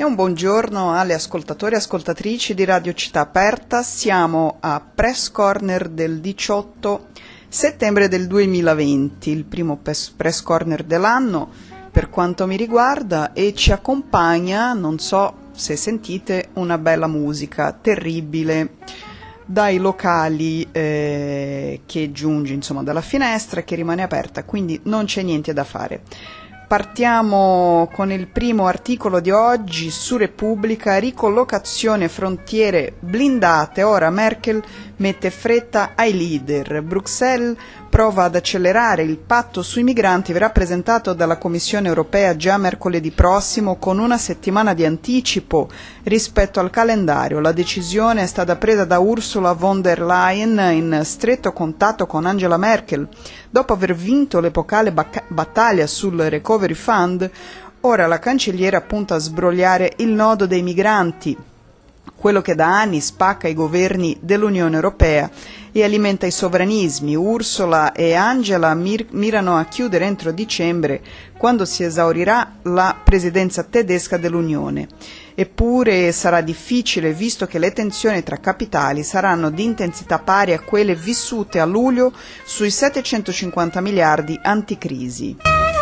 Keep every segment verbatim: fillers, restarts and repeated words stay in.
E un buongiorno alle ascoltatori e ascoltatrici di Radio Città Aperta. Siamo a Press Corner del diciotto settembre del duemilaventi, il primo Press Corner dell'anno per quanto mi riguarda, e ci accompagna, non so se sentite, una bella musica terribile dai locali eh, che giunge insomma dalla finestra e che rimane aperta, quindi non c'è niente da fare. Partiamo con il primo articolo di oggi su Repubblica: ricollocazione frontiere blindate, ora Merkel mette fretta ai leader. Bruxelles prova ad accelerare il patto sui migranti, verrà presentato dalla Commissione europea già mercoledì prossimo con una settimana di anticipo rispetto al calendario. La decisione è stata presa da Ursula von der Leyen in stretto contatto con Angela Merkel. Dopo aver vinto l'epocale bac- battaglia sul Recovery Fund, ora la cancelliera punta a sbrogliare il nodo dei migranti, quello che da anni spacca i governi dell'Unione Europea e alimenta i sovranismi. Ursula e Angela mir- mirano a chiudere entro dicembre, quando si esaurirà la presidenza tedesca dell'Unione. Eppure sarà difficile, visto che le tensioni tra capitali saranno di intensità pari a quelle vissute a luglio sui settecentocinquanta miliardi anticrisi.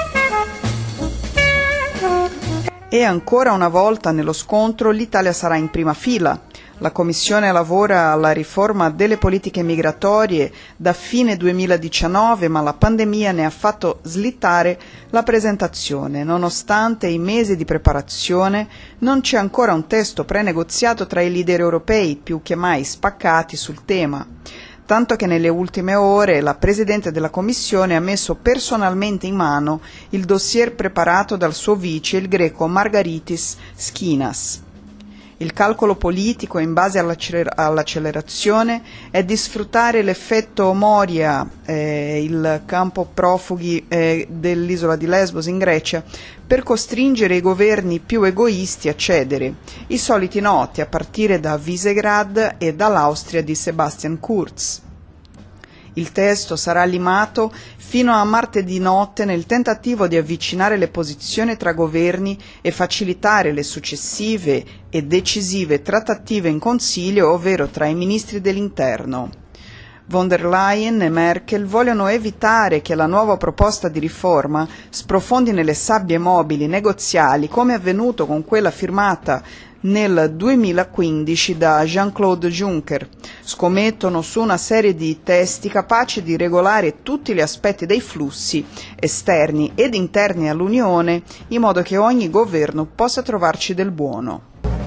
E ancora una volta nello scontro l'Italia sarà in prima fila. La Commissione lavora alla riforma delle politiche migratorie da fine duemiladiciannove, ma la pandemia ne ha fatto slittare la presentazione. Nonostante i mesi di preparazione, non c'è ancora un testo prenegoziato tra i leader europei, più che mai spaccati sul tema. Tanto che nelle ultime ore la Presidente della Commissione ha messo personalmente in mano il dossier preparato dal suo vice, il greco Margaritis Schinas. Il calcolo politico, in base all'acceler- all'accelerazione, è di sfruttare l'effetto Moria, eh, il campo profughi eh, dell'isola di Lesbos in Grecia, per costringere i governi più egoisti a cedere, i soliti noti a partire da Visegrad e dall'Austria di Sebastian Kurz. Il testo sarà limato fino a martedì notte nel tentativo di avvicinare le posizioni tra governi e facilitare le successive e decisive trattative in Consiglio, ovvero tra i ministri dell'Interno. Von der Leyen e Merkel vogliono evitare che la nuova proposta di riforma sprofondi nelle sabbie mobili negoziali, come è avvenuto con quella firmata nel duemilaquindici da Jean-Claude Juncker. Scommettono su una serie di testi capaci di regolare tutti gli aspetti dei flussi esterni ed interni all'Unione, in modo che ogni governo possa trovarci del buono.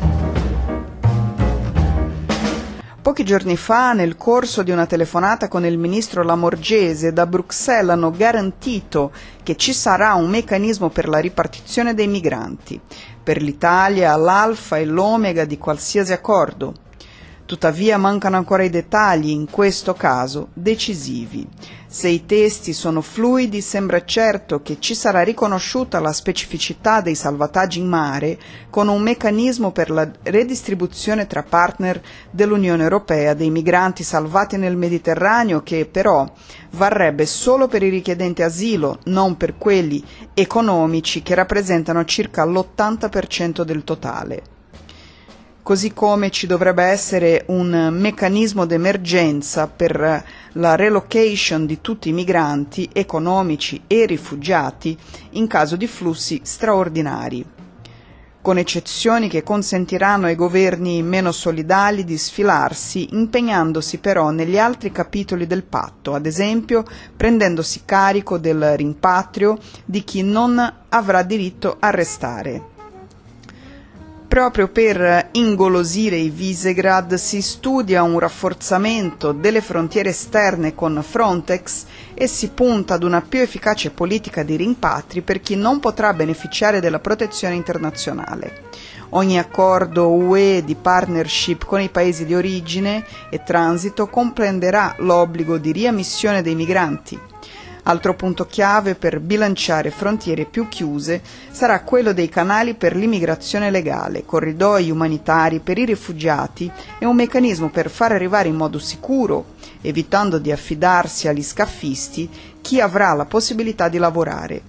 Pochi giorni fa, nel corso di una telefonata con il ministro Lamorgese, da Bruxelles hanno garantito che ci sarà un meccanismo per la ripartizione dei migranti. Per l'Italia l'alfa e l'omega di qualsiasi accordo. Tuttavia mancano ancora i dettagli, in questo caso decisivi. Se i testi sono fluidi, sembra certo che ci sarà riconosciuta la specificità dei salvataggi in mare con un meccanismo per la redistribuzione tra partner dell'Unione Europea dei migranti salvati nel Mediterraneo, che però varrebbe solo per i richiedenti asilo, non per quelli economici, che rappresentano circa l'ottanta per cento del totale. Così come ci dovrebbe essere un meccanismo d'emergenza per la relocation di tutti i migranti economici e rifugiati in caso di flussi straordinari, con eccezioni che consentiranno ai governi meno solidali di sfilarsi, impegnandosi però negli altri capitoli del patto, ad esempio prendendosi carico del rimpatrio di chi non avrà diritto a restare. Proprio per ingolosire i Visegrad si studia un rafforzamento delle frontiere esterne con Frontex e si punta ad una più efficace politica di rimpatri per chi non potrà beneficiare della protezione internazionale. Ogni accordo U E di partnership con i paesi di origine e transito comprenderà l'obbligo di riammissione dei migranti. Altro punto chiave per bilanciare frontiere più chiuse sarà quello dei canali per l'immigrazione legale, corridoi umanitari per i rifugiati e un meccanismo per far arrivare in modo sicuro, evitando di affidarsi agli scaffisti, chi avrà la possibilità di lavorare.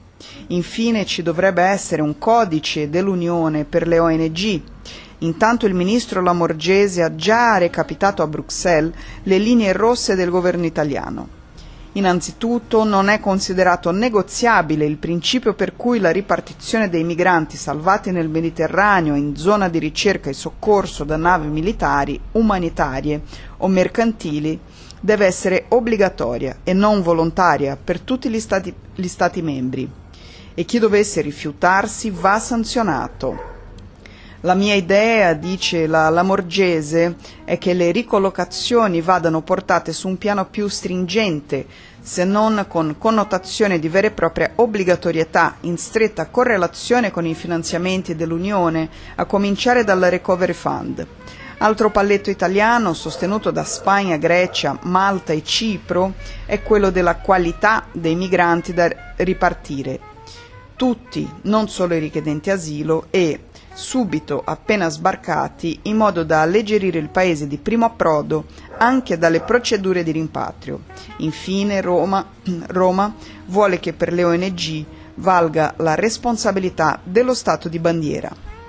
Infine ci dovrebbe essere un codice dell'Unione per le O N G. Intanto il ministro Lamorgese ha già recapitato a Bruxelles le linee rosse del governo italiano. Innanzitutto non è considerato negoziabile il principio per cui la ripartizione dei migranti salvati nel Mediterraneo in zona di ricerca e soccorso da navi militari, umanitarie o mercantili deve essere obbligatoria e non volontaria per tutti gli Stati, gli Stati membri, e chi dovesse rifiutarsi va sanzionato. La mia idea, dice la Lamorgese, è che le ricollocazioni vadano portate su un piano più stringente, se non con connotazione di vera e propria obbligatorietà, in stretta correlazione con i finanziamenti dell'Unione, a cominciare dalla Recovery Fund. Altro palletto italiano, sostenuto da Spagna, Grecia, Malta e Cipro, è quello della qualità dei migranti da ripartire. Tutti, non solo i richiedenti asilo, e subito appena sbarcati, in modo da alleggerire il paese di primo approdo anche dalle procedure di rimpatrio. Infine Roma, Roma vuole che per le O N G valga la responsabilità dello Stato di bandiera.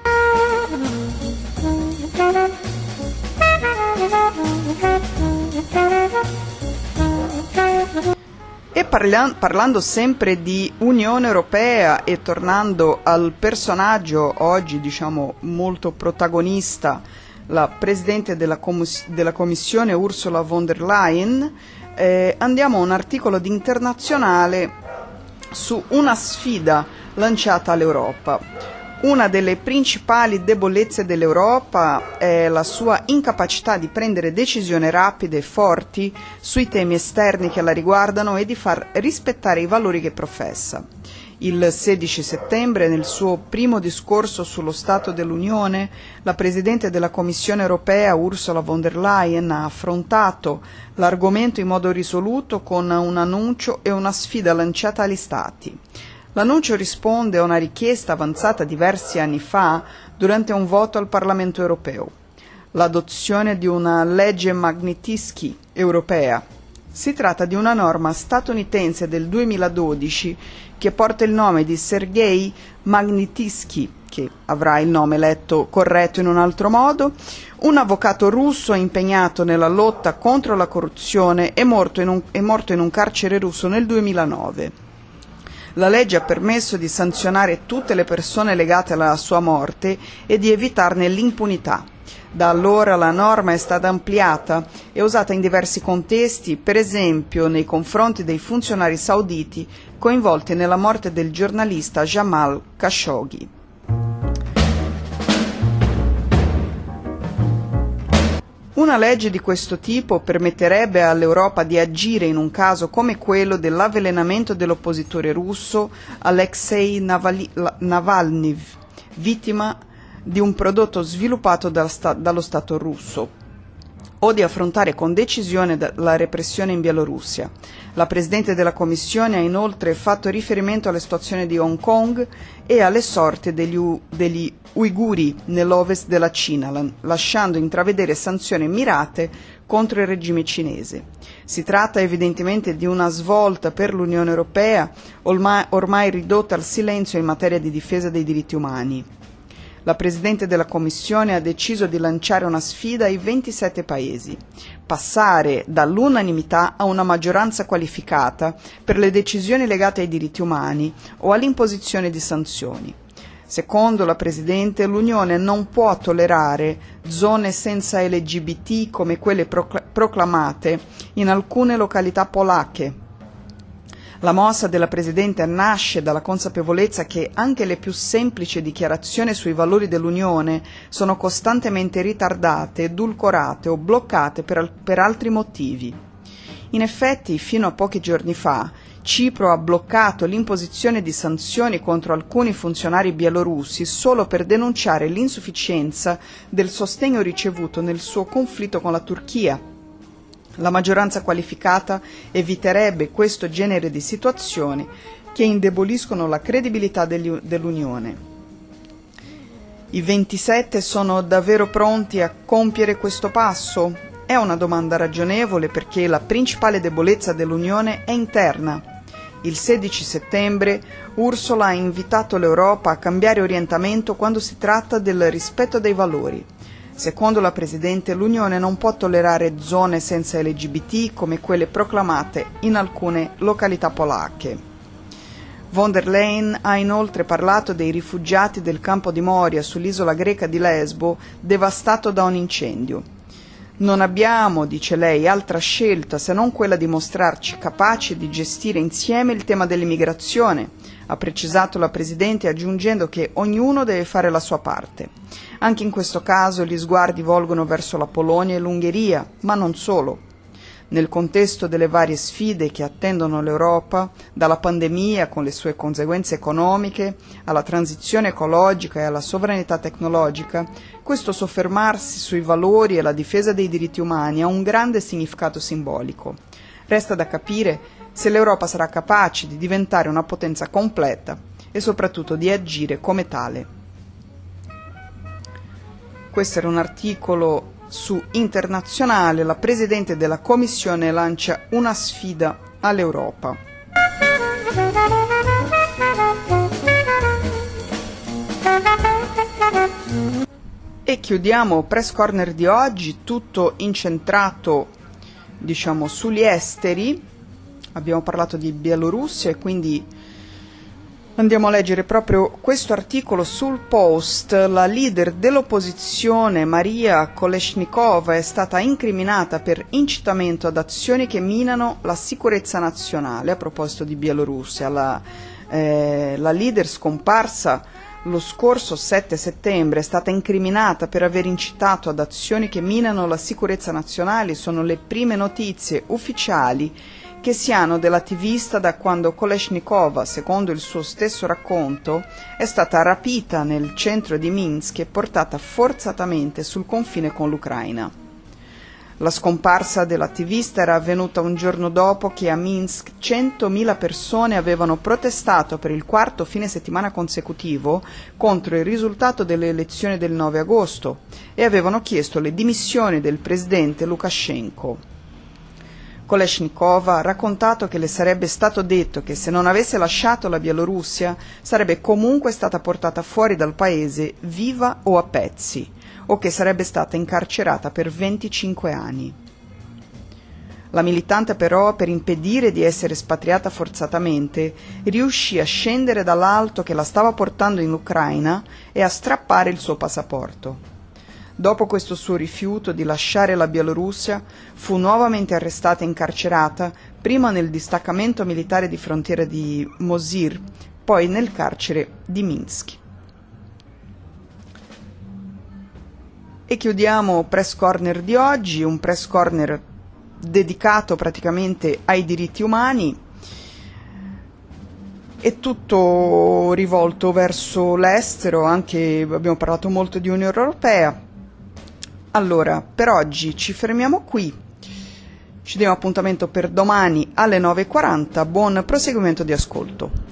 E parla- parlando sempre di Unione Europea e tornando al personaggio oggi, diciamo, molto protagonista, la Presidente della, Com- della Commissione Ursula von der Leyen, eh, andiamo a un articolo di Internazionale su una sfida lanciata all'Europa. Una delle principali debolezze dell'Europa è la sua incapacità di prendere decisioni rapide e forti sui temi esterni che la riguardano e di far rispettare i valori che professa. Il sedici settembre, nel suo primo discorso sullo Stato dell'Unione, la Presidente della Commissione europea Ursula von der Leyen ha affrontato l'argomento in modo risoluto con un annuncio e una sfida lanciata agli Stati. L'annuncio risponde a una richiesta avanzata diversi anni fa durante un voto al Parlamento europeo, l'adozione di una legge Magnitsky europea. Si tratta di una norma statunitense del duemiladodici che porta il nome di Sergei Magnitsky, che avrà il nome letto corretto in un altro modo, un avvocato russo impegnato nella lotta contro la corruzione e morto in un, è morto in un carcere russo nel duemilanove. La legge ha permesso di sanzionare tutte le persone legate alla sua morte e di evitarne l'impunità. Da allora la norma è stata ampliata e usata in diversi contesti, per esempio nei confronti dei funzionari sauditi coinvolti nella morte del giornalista Jamal Khashoggi. Una legge di questo tipo permetterebbe all'Europa di agire in un caso come quello dell'avvelenamento dell'oppositore russo Alexei Navalny, vittima di un prodotto sviluppato dal sta- dallo Stato russo, o di affrontare con decisione la repressione in Bielorussia. La Presidente della Commissione ha inoltre fatto riferimento alla situazione di Hong Kong e alle sorti degli, U- degli uiguri nell'ovest della Cina, la- lasciando intravedere sanzioni mirate contro il regime cinese. Si tratta evidentemente di una svolta per l'Unione Europea, ormai, ormai ridotta al silenzio in materia di difesa dei diritti umani. La Presidente della Commissione ha deciso di lanciare una sfida ai ventisette Paesi, passare dall'unanimità a una maggioranza qualificata per le decisioni legate ai diritti umani o all'imposizione di sanzioni. Secondo la Presidente, l'Unione non può tollerare zone senza L G B T come quelle procl- proclamate in alcune località polacche. La mossa della Presidente nasce dalla consapevolezza che anche le più semplici dichiarazioni sui valori dell'Unione sono costantemente ritardate, edulcorate o bloccate per, al- per altri motivi. In effetti, fino a pochi giorni fa, Cipro ha bloccato l'imposizione di sanzioni contro alcuni funzionari bielorussi solo per denunciare l'insufficienza del sostegno ricevuto nel suo conflitto con la Turchia. La maggioranza qualificata eviterebbe questo genere di situazioni che indeboliscono la credibilità degli, dell'Unione. I ventisette sono davvero pronti a compiere questo passo? È una domanda ragionevole perché la principale debolezza dell'Unione è interna. Il sedici settembre Ursula ha invitato l'Europa a cambiare orientamento quando si tratta del rispetto dei valori. Secondo la Presidente, l'Unione non può tollerare zone senza L G B T come quelle proclamate in alcune località polacche. Von der Leyen ha inoltre parlato dei rifugiati del campo di Moria sull'isola greca di Lesbo, devastato da un incendio. Non abbiamo, dice lei, altra scelta se non quella di mostrarci capaci di gestire insieme il tema dell'immigrazione, ha precisato la Presidente, aggiungendo che ognuno deve fare la sua parte. Anche in questo caso gli sguardi volgono verso la Polonia e l'Ungheria, ma non solo. Nel contesto delle varie sfide che attendono l'Europa, dalla pandemia con le sue conseguenze economiche, alla transizione ecologica e alla sovranità tecnologica, questo soffermarsi sui valori e la difesa dei diritti umani ha un grande significato simbolico. Resta da capire se l'Europa sarà capace di diventare una potenza completa e soprattutto di agire come tale. Questo era un articolo su Internazionale. La Presidente della Commissione lancia una sfida all'Europa. E chiudiamo Press Corner di oggi, tutto incentrato, diciamo, sugli esteri. Abbiamo parlato di Bielorussia e quindi andiamo a leggere proprio questo articolo sul Post. La leader dell'opposizione Maria Kolesnikova è stata incriminata per incitamento ad azioni che minano la sicurezza nazionale. A proposito di Bielorussia, la, eh, la leader scomparsa lo scorso sette settembre è stata incriminata per aver incitato ad azioni che minano la sicurezza nazionale. Sono le prime notizie ufficiali che si hanno dell'attivista da quando Kolesnikova, secondo il suo stesso racconto, è stata rapita nel centro di Minsk e portata forzatamente sul confine con l'Ucraina. La scomparsa dell'attivista era avvenuta un giorno dopo che a Minsk centomila persone avevano protestato per il quarto fine settimana consecutivo contro il risultato delle elezioni del nove agosto e avevano chiesto le dimissioni del presidente Lukashenko. Kolesnikova ha raccontato che le sarebbe stato detto che se non avesse lasciato la Bielorussia sarebbe comunque stata portata fuori dal paese viva o a pezzi, o che sarebbe stata incarcerata per venticinque anni. La militante però, per impedire di essere espatriata forzatamente, riuscì a scendere dall'alto che la stava portando in Ucraina e a strappare il suo passaporto. Dopo questo suo rifiuto di lasciare la Bielorussia, fu nuovamente arrestata e incarcerata, prima nel distaccamento militare di frontiera di Mozyr, poi nel carcere di Minsk. E chiudiamo Press Corner di oggi, un Press Corner dedicato praticamente ai diritti umani. È tutto rivolto verso l'estero, anche abbiamo parlato molto di Unione Europea. Allora, per oggi ci fermiamo qui, ci diamo appuntamento per domani alle nove e quaranta, buon proseguimento di ascolto.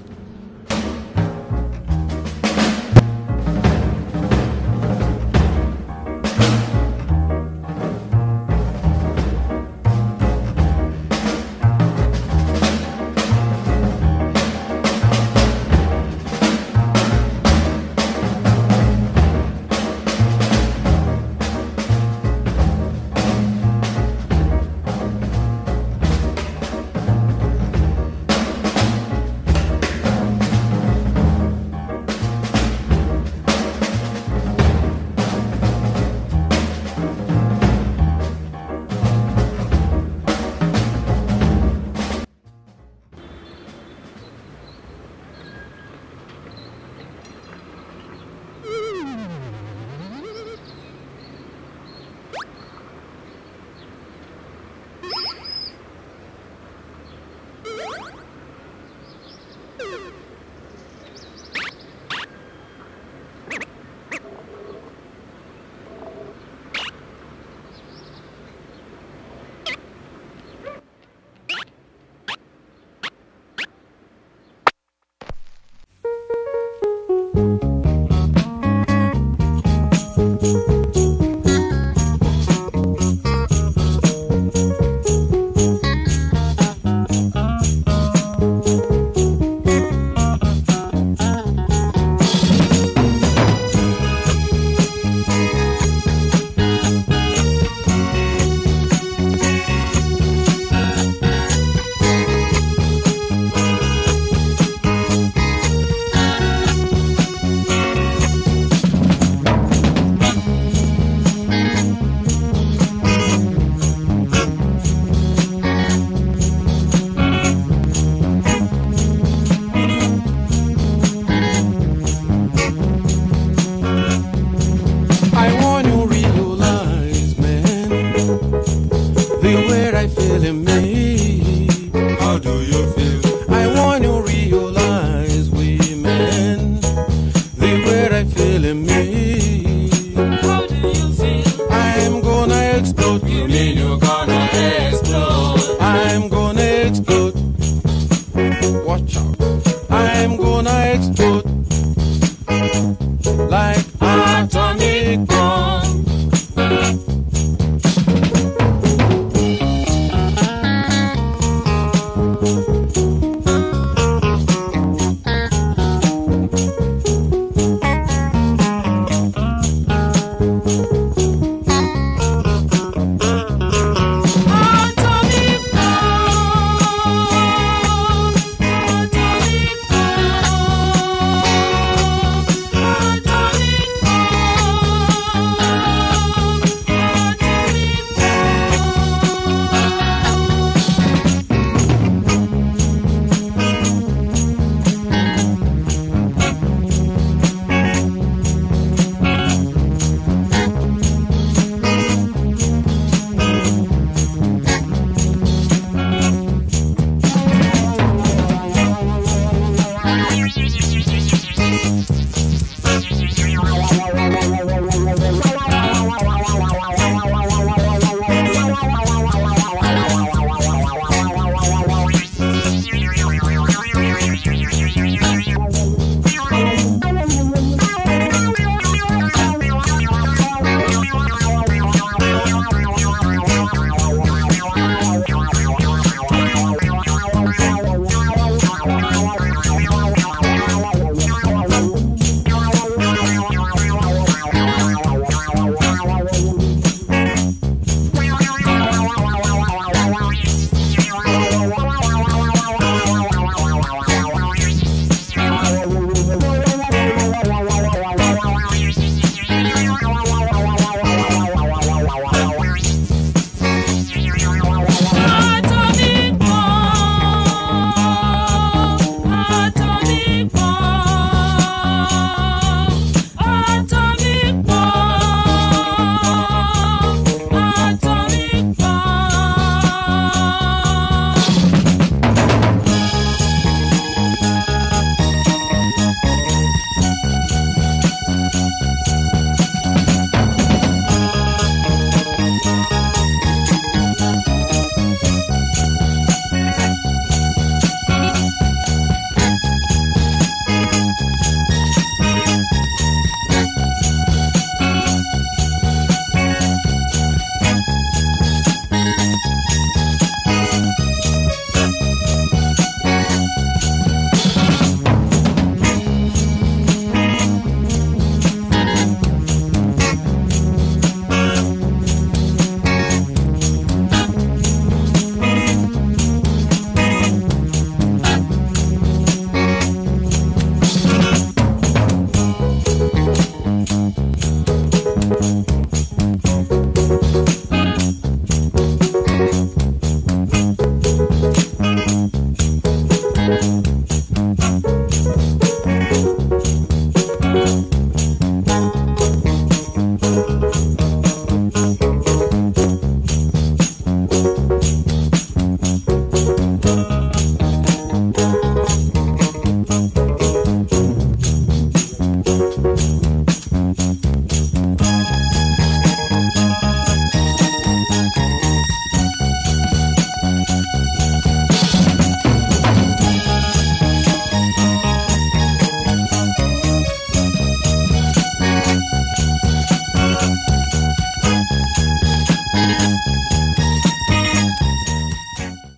looks good. Watch out.